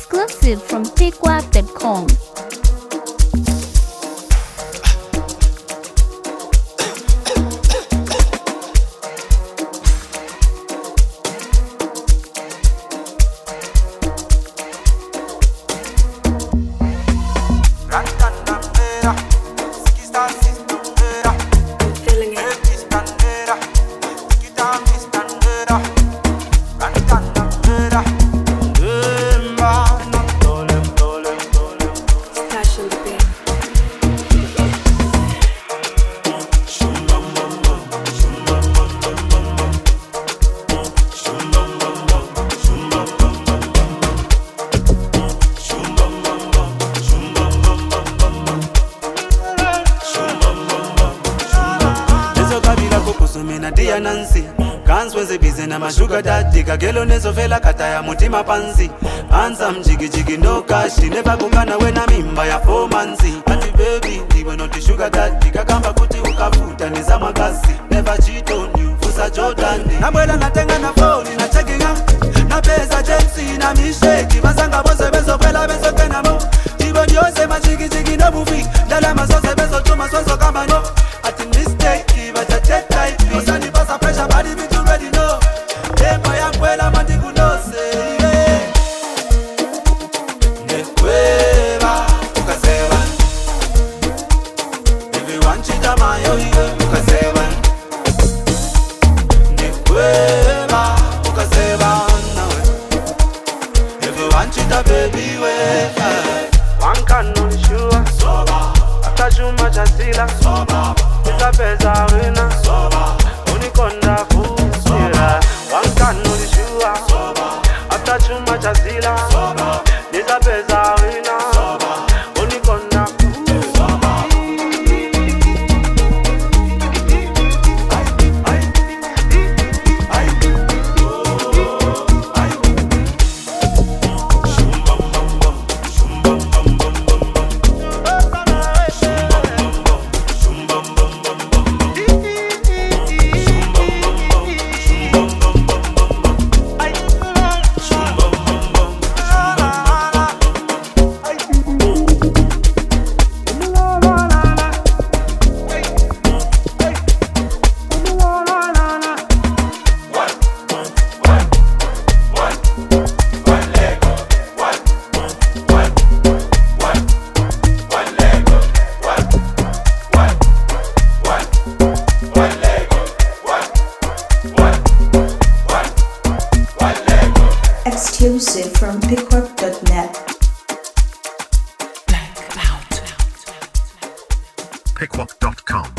Exclusive from pickwap.com. Dear Nancy, Gans was a busy na sugar daddy. Kagelo nezo fela kataya mutima pansi. Handsome jiggy jiggy no cash. Never kukana when I'm in by a 4 months. Ati baby, niwe not the sugar daddy. Kakamba kuti ukafuta nizama kasi. Never cheat on you, fusa Jordan. Nabwela natenga na phone na checking up. Na pesa Jensi na misheki. Masanga bose beso fela beso kena mo. Jibo diose ma jiggy jiggy no movie. Dala masose beso chuma soso kama no. Ati mistake, but I take type. Osani pasa pressure, body me too ready no. Tempo ya kwela mandiku no say. Nekweva ukasewa. If you want chita mayo ukasewa. Nekweva ukasewa nawe. If you want chita baby we. One can no sure. Soba. Atachuma chasila. Soba. Pesa wina soba unikonda kusira wankano lishua soba atachuma chazila soba nisa pesa wina soba unikonda soba Exclusive from pickwap.net. Pickwap.com